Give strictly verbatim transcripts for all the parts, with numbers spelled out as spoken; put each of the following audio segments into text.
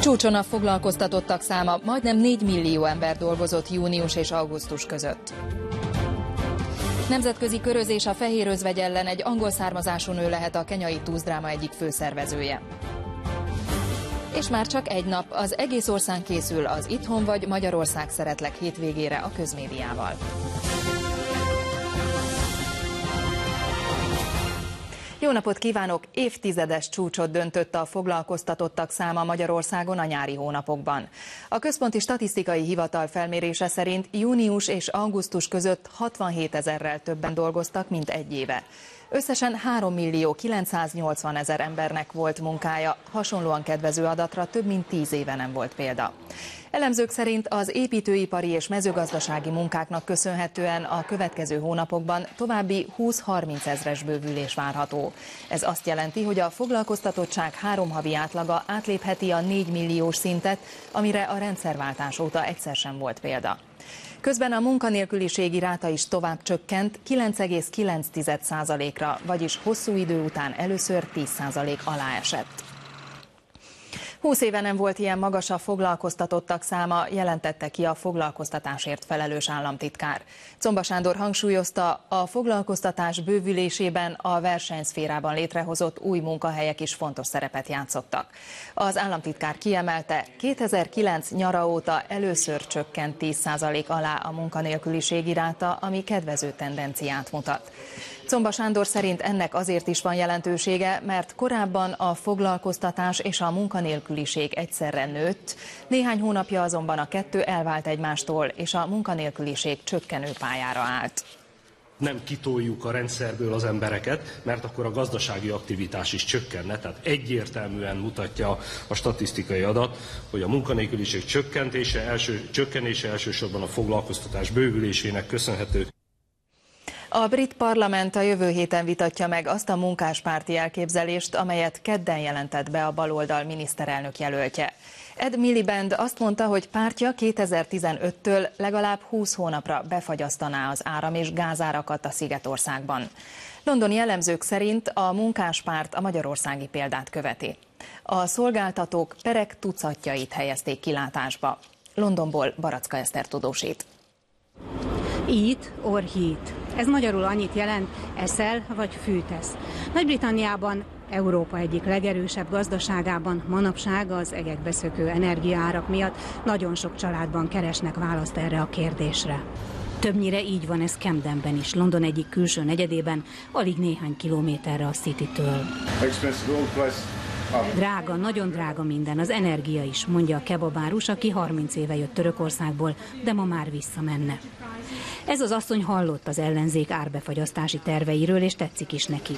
Csúcson a foglalkoztatottak száma, majdnem négy millió ember dolgozott június és augusztus között. Nemzetközi körözés a fehér özvegy ellen, egy angol származású nő lehet a kenyai túszdráma egyik főszervezője. És már csak egy nap, az egész ország készül az Itthon vagy Magyarország szeretlek hétvégére a közmédiával. Jó napot kívánok! Évtizedes csúcsot döntött a foglalkoztatottak száma Magyarországon a nyári hónapokban. A Központi Statisztikai Hivatal felmérése szerint június és augusztus között hatvanhétezerrel többen dolgoztak, mint egy éve. Összesen három millió kilencszáznyolcvan ezer embernek volt munkája, hasonlóan kedvező adatra több mint tíz éve nem volt példa. Elemzők szerint az építőipari és mezőgazdasági munkáknak köszönhetően a következő hónapokban további húsz-harminc ezres bővülés várható. Ez azt jelenti, hogy a foglalkoztatottság három havi átlaga átlépheti a négy milliós szintet, amire a rendszerváltás óta egyszer sem volt példa. Közben a munkanélküliségi ráta is tovább csökkent kilenc egész kilenc százalékra, vagyis hosszú idő után először tíz százalék alá esett. húsz éve nem volt ilyen magas a foglalkoztatottak száma, jelentette ki a foglalkoztatásért felelős államtitkár. Czomba Sándor hangsúlyozta, a foglalkoztatás bővülésében a versenyszférában létrehozott új munkahelyek is fontos szerepet játszottak. Az államtitkár kiemelte, kétezer-kilenc nyara óta először csökkent tíz százalék alá a munkanélküliségi ráta, ami kedvező tendenciát mutat. Czomba Sándor szerint ennek azért is van jelentősége, mert korábban a foglalkoztatás és a munkanélküliség egyszerre nőtt, néhány hónapja azonban a kettő elvált egymástól, és a munkanélküliség csökkenő pályára állt. Nem kitoljuk a rendszerből az embereket, mert akkor a gazdasági aktivitás is csökkenne. Tehát egyértelműen mutatja a statisztikai adat, hogy a munkanélküliség csökkentése, első, csökkenése elsősorban a foglalkoztatás bővülésének köszönhető. A brit parlament a jövő héten vitatja meg azt a munkáspárti elképzelést, amelyet kedden jelentett be a baloldal miniszterelnök jelöltje. Ed Miliband azt mondta, hogy pártja kétezer-tizenöttől legalább húsz hónapra befagyasztaná az áram- és gázárakat a Szigetországban. Londoni elemzők szerint a munkáspárt a magyarországi példát követi. A szolgáltatók perek tucatjait helyezték kilátásba. Londonból Baracka Eszter tudósít. Eat or heat. Ez magyarul annyit jelent, eszel vagy fűtesz. Nagy-Britanniában, Európa egyik legerősebb gazdaságában manapság az egekbeszökő energiaárak miatt nagyon sok családban keresnek választ erre a kérdésre. Többnyire így van ez Camdenben is, London egyik külső negyedében, alig néhány kilométerre a Citytől. Drága, nagyon drága minden, az energia is, mondja a kebabárus, aki harminc éve jött Törökországból, de ma már visszamenne. Ez az asszony hallott az ellenzék árbefagyasztási terveiről, és tetszik is neki.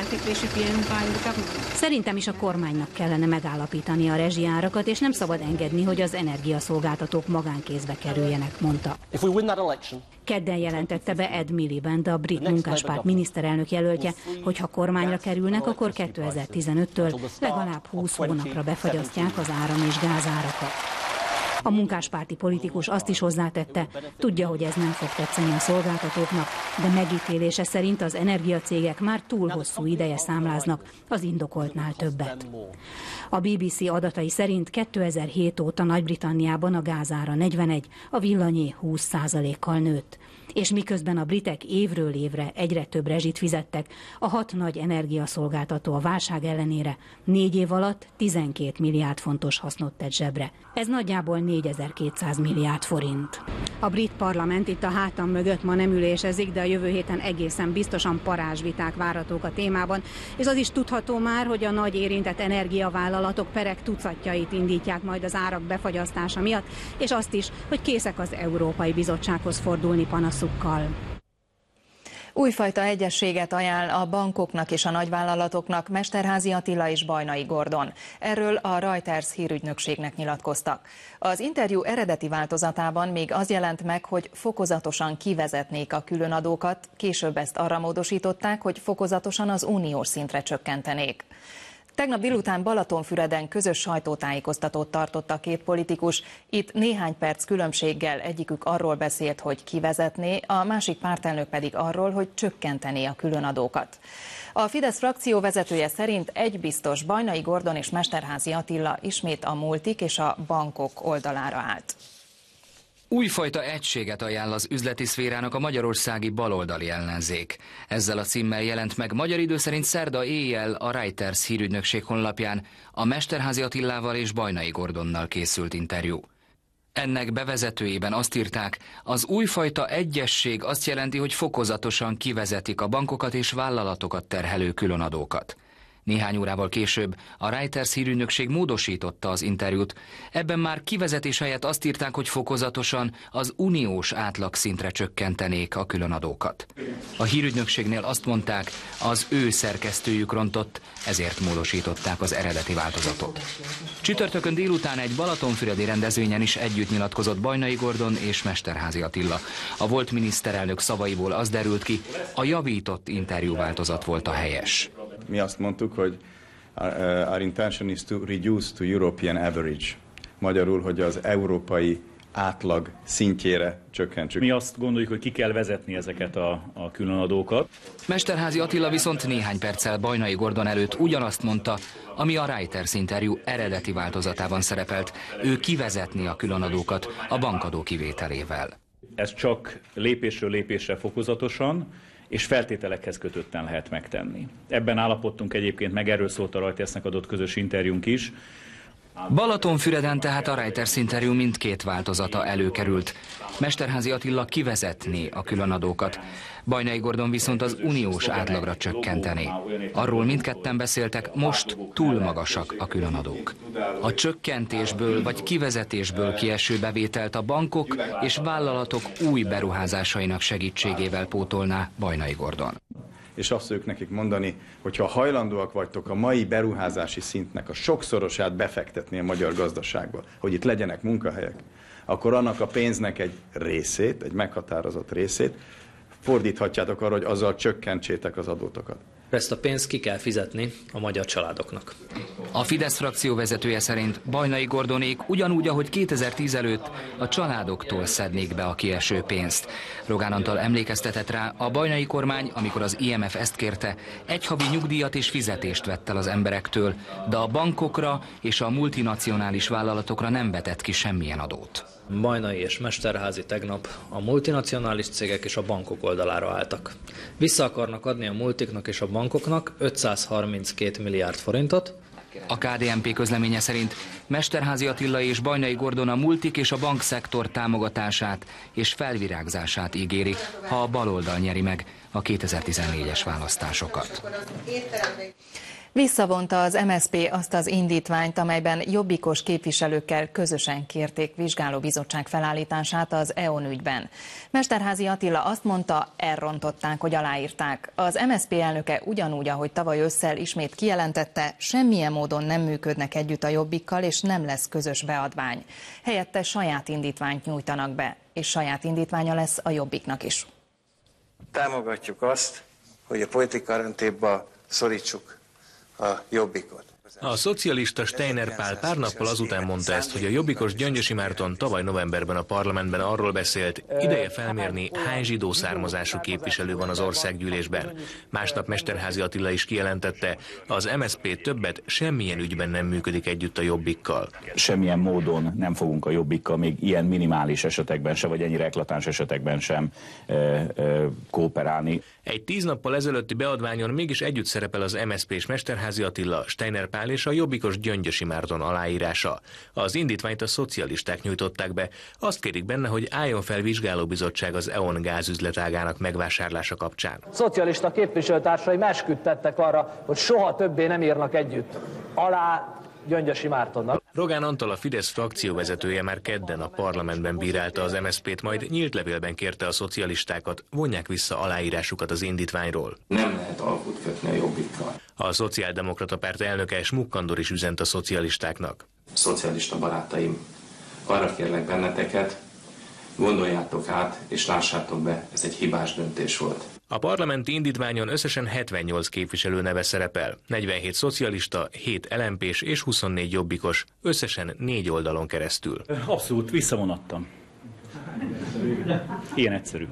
Szerintem is a kormánynak kellene megállapítani a rezsiárakat, és nem szabad engedni, hogy az energiaszolgáltatók magánkézbe kerüljenek, mondta. Kedden jelentette be Ed Miliband, a brit munkáspárt miniszterelnök jelöltje, hogy ha kormányra kerülnek, akkor kétezer-tizenöttől legalább húsz hónapra befagyasztják az áram- és gázárakat. A munkáspárti politikus azt is hozzátette, tudja, hogy ez nem fog tetszeni a szolgáltatóknak, de megítélése szerint az energiacégek már túl hosszú ideje számláznak az indokoltnál többet. A bé bé cé adatai szerint kétezer-hét óta Nagy-Britanniában a gázára negyvenegy, a villanyé húsz százalékkal nőtt. És miközben a britek évről évre egyre több rezsit fizettek, a hat nagy energiaszolgáltató a válság ellenére négy év alatt tizenkét milliárd fontos hasznot tett zsebre. Ez nagyjából négyezer-kétszáz milliárd forint. A brit parlament itt a hátam mögött ma nem ülésezik, de a jövő héten egészen biztosan parázsviták várhatók a témában, és az is tudható már, hogy a nagy érintett energiavállalatok perek tucatjait indítják majd az árak befagyasztása miatt, és azt is, hogy készek az Európai Bizottsághoz fordulni panaszukkal. Újfajta egyezséget ajánl a bankoknak és a nagyvállalatoknak Mesterházy Attila és Bajnai Gordon. Erről a Reuters hírügynökségnek nyilatkoztak. Az interjú eredeti változatában még az jelent meg, hogy fokozatosan kivezetnék a különadókat, később ezt arra módosították, hogy fokozatosan az uniós szintre csökkentenék. Tegnap délután Balatonfüreden közös sajtótájékoztatót tartott a két politikus. Itt néhány perc különbséggel egyikük arról beszélt, hogy kivezetné, a másik pártelnök pedig arról, hogy csökkentené a különadókat. A Fidesz frakció vezetője szerint egy biztos, Bajnai Gordon és Mesterházy Attila ismét a multik és a bankok oldalára állt. Újfajta egységet ajánl az üzleti szférának a magyarországi baloldali ellenzék. Ezzel a címmel jelent meg magyar idő szerint szerda éjjel a Reuters hírügynökség honlapján a Mesterházy Attilával és Bajnai Gordonnal készült interjú. Ennek bevezetőjében azt írták, az újfajta egyesség azt jelenti, hogy fokozatosan kivezetik a bankokat és vállalatokat terhelő különadókat. Néhány órával később a Reuters hírügynökség módosította az interjút. Ebben már kivezetés helyett azt írták, hogy fokozatosan az uniós átlagszintre csökkentenék a különadókat. A hírügynökségnél azt mondták, az ő szerkesztőjük rontott, ezért módosították az eredeti változatot. Csütörtökön délután egy balatonfüredi rendezvényen is együtt nyilatkozott Bajnai Gordon és Mesterházy Attila. A volt miniszterelnök szavaiból az derült ki, a javított interjúváltozat volt a helyes. Mi azt mondtuk, hogy our intention is to reduce to European average. Magyarul, hogy az európai átlag szintjére csökkentsük. Mi azt gondoljuk, hogy ki kell vezetni ezeket a, a különadókat. Mesterházy Attila viszont néhány perccel Bajnai Gordon előtt ugyanazt mondta, ami a Reuters interjú eredeti változatában szerepelt. Ő kivezetni a különadókat a bankadó kivételével. Ez csak lépésről lépésre fokozatosan és feltételekhez kötötten lehet megtenni. Ebben állapodtunk egyébként meg, erről szólt a Reutersnek adott közös interjúnk is. Balatonfüreden tehát a Reuters interjú mindkét változata előkerült. Mesterházy Attila kivezetné a különadókat, Bajnai Gordon viszont az uniós átlagra csökkentené. Arról mindketten beszéltek, most túl magasak a különadók. A csökkentésből vagy kivezetésből kieső bevételt a bankok és vállalatok új beruházásainak segítségével pótolná Bajnai Gordon. És azt ők nekik mondani, hogy ha hajlandóak vagytok a mai beruházási szintnek a sokszorosát befektetni a magyar gazdaságba, hogy itt legyenek munkahelyek, akkor annak a pénznek egy részét, egy meghatározott részét fordíthatjátok arra, hogy azzal csökkentsétek az adótokat. Ezt a pénzt ki kell fizetni a magyar családoknak. A Fidesz frakció vezetője szerint Bajnai Gordonék ugyanúgy, ahogy kétezer-tíz előtt a családoktól szednék be a kieső pénzt. Rogán Antal emlékeztetett rá, a bajnai kormány, amikor az I M F ezt kérte, egy havi nyugdíjat és fizetést vett el az emberektől, de a bankokra és a multinacionális vállalatokra nem vetett ki semmilyen adót. Bajnai és Mesterházy tegnap a multinacionális cégek és a bankok oldalára álltak. Vissza akarnak adni a multiknak és a bankoknak ötszázharminckét milliárd forintot. A K D N P közleménye szerint Mesterházy Attila és Bajnai Gordon a multik és a bankszektor támogatását és felvirágzását ígéri, ha a baloldal nyeri meg a kétezer-tizennégyes választásokat. Visszavonta az M S Z P azt az indítványt, amelyben jobbikos képviselőkkel közösen kérték vizsgálóbizottság felállítását az E O N ügyben. Mesterházy Attila azt mondta, elrontották, hogy aláírták. Az M S Z P elnöke ugyanúgy, ahogy tavaly ősszel ismét kijelentette, semmilyen módon nem működnek együtt a Jobbikkal, és nem lesz közös beadvány. Helyette saját indítványt nyújtanak be, és saját indítványa lesz a Jobbiknak is. Támogatjuk azt, hogy a politika rendtétbe szorítsuk a Jobbikot. A szocialista Steiner Pál pár nappal azután mondta ezt, hogy a jobbikos Gyöngyösi Márton tavaly novemberben a parlamentben arról beszélt, ideje felmérni, hány zsidó származású képviselő van az országgyűlésben. Másnap Mesterházy Attila is kijelentette, az M S Z P többet semmilyen ügyben nem működik együtt a Jobbikkal. Semmilyen módon nem fogunk a Jobbikkal még ilyen minimális esetekben sem, vagy ennyire eklatáns esetekben sem ö, ö, kooperálni. Egy tíz nappal ezelőtti beadványon mégis együtt szerepel az M S Z P és Mesterházy Attila, Steiner Pál és a jobbikos Gyöngyösi Márton aláírása. Az indítványt a szocialisták nyújtották be. Azt kérik benne, hogy álljon fel vizsgálóbizottság az E O N gázüzletágának megvásárlása kapcsán. A szocialista képviselőtársaim esküdtettek arra, hogy soha többé nem írnak együtt alá Gyöngyösi Mártonnak. Rogán Antal, a Fidesz frakcióvezetője már kedden a parlamentben bírálta az M S Z P-t, majd nyílt levélben kérte a szocialistákat, vonják vissza aláírásukat az indítványról. Nem lehet alkut kötni a Jobbikkal. A Szociáldemokrata Párt elnöke Smuk Andor is üzent a szocialistáknak. Szocialista barátaim, arra kérlek benneteket, Gondoljátok át, és lássátok be, ez egy hibás döntés volt. A parlamenti indítványon összesen hetvennyolc képviselő neve szerepel, negyvenhét szocialista, hét el em pés és huszonnégy jobbikos, összesen négy oldalon keresztül. Abszolút visszavonattam. Ilyen egyszerű.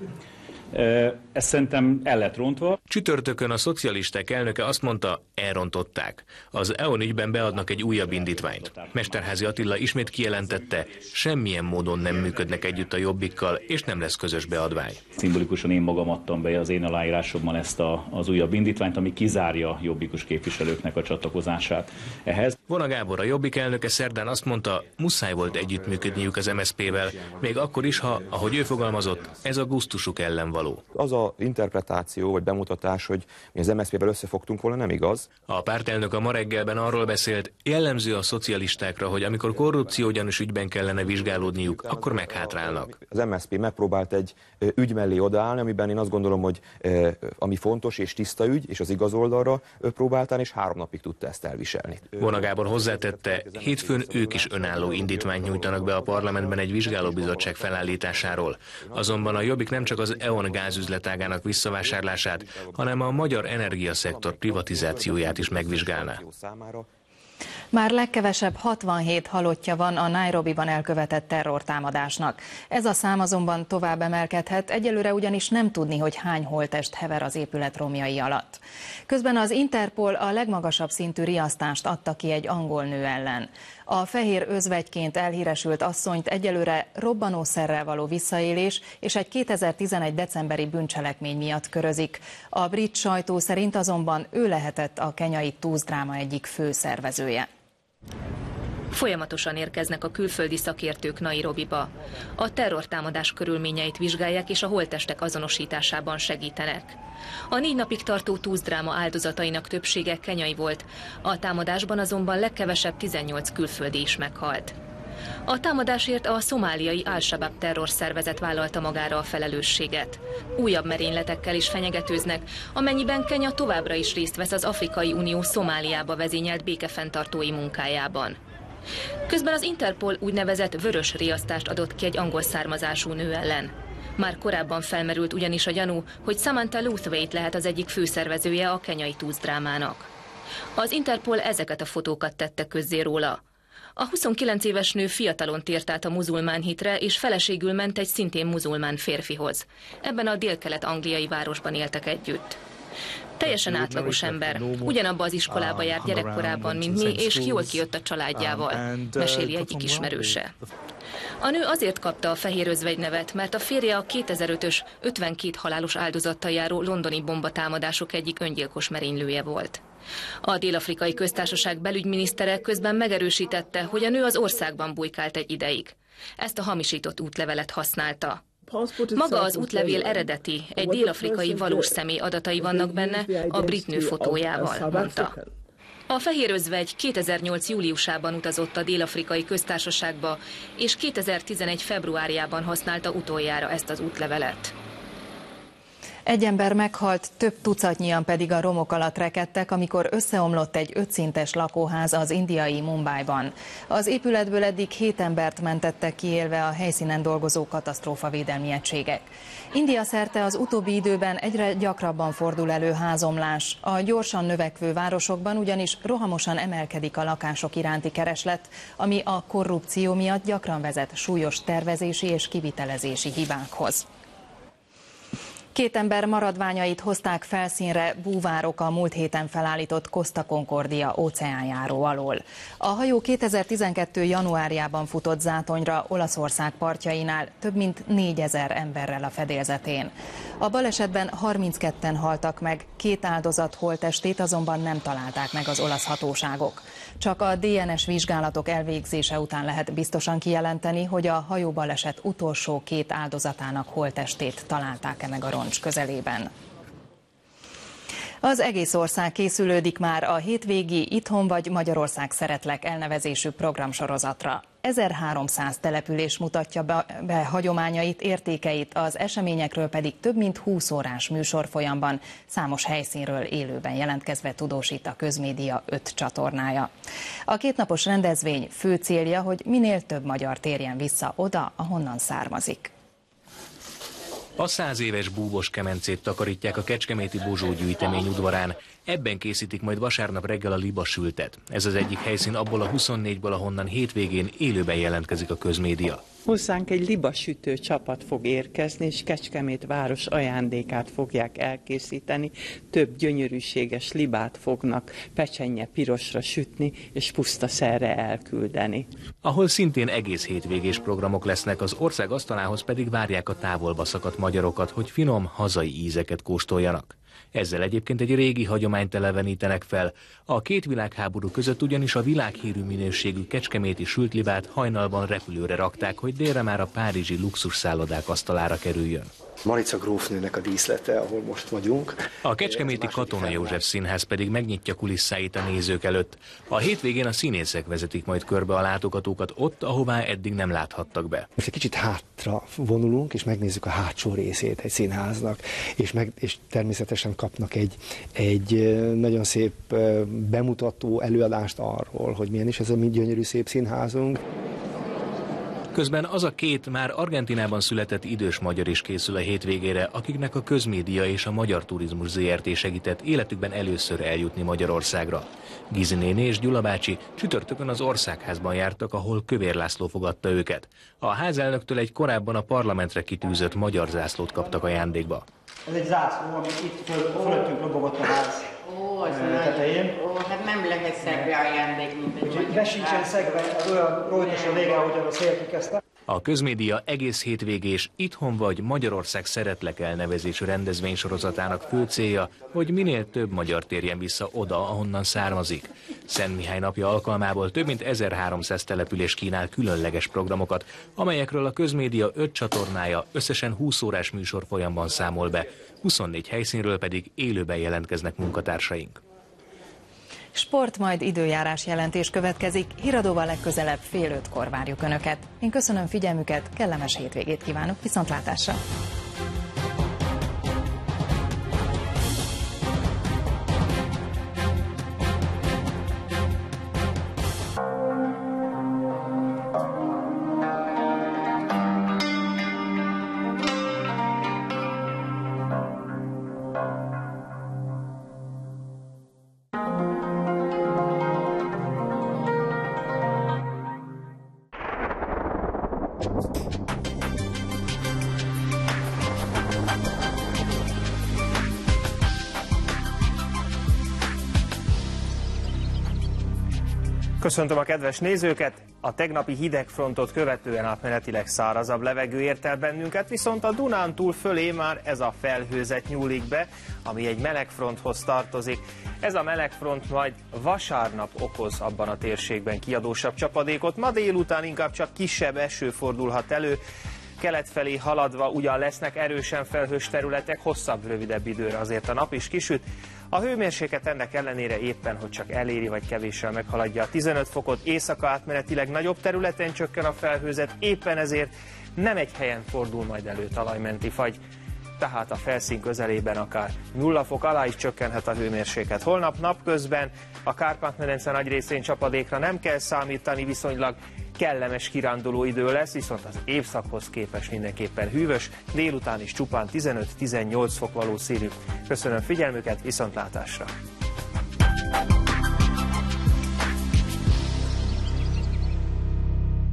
Ezt szerintem el lett rontva. Csütörtökön a szocialisták elnöke azt mondta, elrontották. Az é o en ügyben beadnak egy újabb indítványt. Mesterházy Attila ismét kijelentette, semmilyen módon nem működnek együtt a Jobbikkal, és nem lesz közös beadvány. Szimbolikusan én magam adtam be az én aláírásommal ezt a, az újabb indítványt, ami kizárja jobbikus képviselőknek a csatlakozását ehhez. Vona Gábor, a Jobbik elnöke szerdán azt mondta, muszáj volt együttműködniük az em es zé pével, még akkor is, ha, ahogy ő fogalmazott, ez a gusztusuk ellen való. Az a interpretáció vagy bemutatás, hogy mi az em es zé pével összefogtunk volna, nem igaz. A pártelnök a ma reggelben arról beszélt, jellemző a szocialistákra, hogy amikor korrupciógyanús ügyben kellene vizsgálódniuk, akkor meghátrálnak. Az em es zé pé megpróbált egy ügy mellé odaállni, amiben én azt gondolom, hogy ami fontos és tiszta ügy, és az igaz oldalra próbáltál, és három napig tudta ezt elviselni. Vona Gábor hozzátette, hétfőn ők is önálló indítványt nyújtanak be a parlamentben egy vizsgálóbizottság felállításáról. Azonban a Jobbik nem csak az é o en gázüzletágának visszavásárlását, hanem a magyar energiaszektor privatizációját is megvizsgálná. Már legkevesebb hatvanhét halottja van a Nairobiban elkövetett terrortámadásnak. Ez a szám azonban tovább emelkedhet, egyelőre ugyanis nem tudni, hogy hány holttest hever az épület romjai alatt. Közben az Interpol a legmagasabb szintű riasztást adta ki egy angol nő ellen. A fehér özvegyként elhíresült asszonyt egyelőre robbanószerrel való visszaélés és egy kétezer-tizenegy decemberi bűncselekmény miatt körözik. A brit sajtó szerint azonban ő lehetett a kenyai túzdráma egyik fő szervezője. Folyamatosan érkeznek a külföldi szakértők Nairobiba. A terrortámadás körülményeit vizsgálják és a holttestek azonosításában segítenek. A négy napig tartó túzdráma áldozatainak többsége kenyai volt, a támadásban azonban legkevesebb tizennyolc külföldi is meghalt. A támadásért a szomáliai Al-Shabaab terrorszervezet vállalta magára a felelősséget. Újabb merényletekkel is fenyegetőznek, amennyiben Kenya továbbra is részt vesz az Afrikai Unió Szomáliába vezényelt békefenntartói munkájában. Közben az Interpol úgynevezett vörös riasztást adott ki egy angol származású nő ellen. Már korábban felmerült ugyanis a gyanú, hogy Samantha Luthwaite lehet az egyik főszervezője a kenyai túzdrámának. Az Interpol ezeket a fotókat tette közzé róla. A huszonkilenc éves nő fiatalon tért át a muzulmán hitre, és feleségül ment egy szintén muzulmán férfihoz. Ebben a délkelet-angliai városban éltek együtt. Teljesen átlagos ember, ugyanabba az iskolába járt gyerekkorában, mint mi, és jól kijött a családjával, meséli egyik ismerőse. A nő azért kapta a fehér özvegy nevet, mert a férje a kétezer-ötös ötvenkét halálos áldozattal járó londoni bombatámadások egyik öngyilkos merénylője volt. A Dél-Afrikai Köztársaság belügyminisztere közben megerősítette, hogy a nő az országban bujkált egy ideig. Ezt a hamisított útlevelet használta. Maga az útlevél eredeti, egy dél-afrikai valós személy adatai vannak benne, a brit nő fotójával, mondta. A fehér özvegy kétezer-nyolc júliusában utazott a Dél-Afrikai Köztársaságba, és kétezer-tizenegy februárjában használta utoljára ezt az útlevelet. Egy ember meghalt, több tucatnyian pedig a romok alatt rekedtek, amikor összeomlott egy ötszintes lakóház az indiai Mumbaiban. Az épületből eddig hét embert mentettek ki, élve a helyszínen dolgozó katasztrófavédelmi egységek. India szerte az utóbbi időben egyre gyakrabban fordul elő házomlás. A gyorsan növekvő városokban ugyanis rohamosan emelkedik a lakások iránti kereslet, ami a korrupció miatt gyakran vezet súlyos tervezési és kivitelezési hibákhoz. Két ember maradványait hozták felszínre búvárok a múlt héten felállított Costa Concordia óceánjáró alól. A hajó kétezer-tizenkettő januárjában futott zátonyra Olaszország partjainál több mint négyezer emberrel a fedélzetén. A balesetben harmincketten haltak meg, két áldozat holttestét azonban nem találták meg az olasz hatóságok. Csak a dé en es vizsgálatok elvégzése után lehet biztosan kijelenteni, hogy a hajóbaleset utolsó két áldozatának holttestét találták-e meg a roncs közelében. Az egész ország készülődik már a hétvégi Itthon vagy Magyarország szeretlek elnevezésű programsorozatra. ezerháromszáz település mutatja be, be hagyományait, értékeit, az eseményekről pedig több mint húsz órás műsorfolyamban számos helyszínről élőben jelentkezve tudósít a Közmédia öt csatornája. A kétnapos rendezvény fő célja, hogy minél több magyar térjen vissza oda, ahonnan származik. A száz éves búvos kemencét takarítják a kecskeméti Bozsó gyűjtemény udvarán. Ebben készítik majd vasárnap reggel a libasültet. Ez az egyik helyszín abból a huszonnégyből, ahonnan hétvégén élőben jelentkezik a Közmédia. Hozzánk egy libasütő csapat fog érkezni, és Kecskemét város ajándékát fogják elkészíteni. Több gyönyörűséges libát fognak pecsenye pirosra sütni, és puszta szerre elküldeni. Ahol szintén egész hétvégés programok lesznek, az ország asztalához pedig várják a távolba szakadt magyarokat, hogy finom, hazai ízeket kóstoljanak. Ezzel egyébként egy régi hagyományt elevenítenek fel. A két világháború között ugyanis a világhírű minőségű kecskeméti sültlibát hajnalban repülőre rakták, hogy délre már a párizsi luxusszállodák asztalára kerüljön. Marica grófnőnek a díszlete, ahol most vagyunk. A kecskeméti Katona József Színház pedig megnyitja kulisszáit a nézők előtt. A hétvégén a színészek vezetik majd körbe a látogatókat ott, ahová eddig nem láthattak be. Most egy kicsit hátra vonulunk, és megnézzük a hátsó részét egy színháznak, és, meg, és természetesen kapnak egy, egy nagyon szép bemutató előadást arról, hogy milyen is ez a mi gyönyörű szép színházunk. Közben az a két már Argentinában született idős magyar is készül a hétvégére, akiknek a Közmédia és a Magyar Turizmus zé er té segített életükben először eljutni Magyarországra. Gizi néni és Gyula bácsi csütörtökön az Országházban jártak, ahol Kövér László fogadta őket. A házelnöktől egy korábban a parlamentre kitűzött magyar zászlót kaptak ajándékba. Ez egy zászló, ami itt föl, fölöttünk lobogott a ház Ó, tetején. Ó, hát nem lehet szegbe ajándék, mint egy Úgyhogy ne sincsen szegbe, az olyan rojtos a vége, ahogyan a szélki kezdte. A Közmédia egész hétvégés Itthon vagy Magyarország szeretlek elnevezésű rendezvénysorozatának fő célja, hogy minél több magyar térjen vissza oda, ahonnan származik. Szent Mihály napja alkalmából több mint ezerháromszáz település kínál különleges programokat, amelyekről a Közmédia öt csatornája összesen húsz órás műsorfolyamban számol be, huszonnégy helyszínről pedig élőben jelentkeznek munkatársaink. Sport, majd időjárás jelentés következik. Híradóval legközelebb fél ötkor várjuk Önöket. Én köszönöm figyelmüket, kellemes hétvégét kívánok, viszontlátásra! Köszöntöm a kedves nézőket! A tegnapi hidegfrontot követően átmenetileg szárazabb levegő ért el bennünket, viszont a Dunántúl fölé már ez a felhőzet nyúlik be, ami egy melegfronthoz tartozik. Ez a melegfront majd vasárnap okoz abban a térségben kiadósabb csapadékot, ma délután inkább csak kisebb eső fordulhat elő. Kelet felé haladva ugyan lesznek erősen felhős területek, hosszabb, rövidebb időre azért a nap is kisüt. A hőmérséklet ennek ellenére éppen, hogy csak eléri vagy kevéssel meghaladja a tizenöt fokot, éjszaka átmenetileg nagyobb területen csökken a felhőzet, éppen ezért nem egy helyen fordul majd elő talajmenti fagy. Tehát a felszín közelében akár nulla fok alá is csökkenhet a hőmérséklet. Holnap napközben a Kárpát-medence nagy részén csapadékra nem kell számítani, viszonylag kellemes kiránduló idő lesz, viszont az évszakhoz képest mindenképpen hűvös, délután is csupán tizenöt-tizennyolc fok valószínű. Köszönöm figyelmüket, viszontlátásra!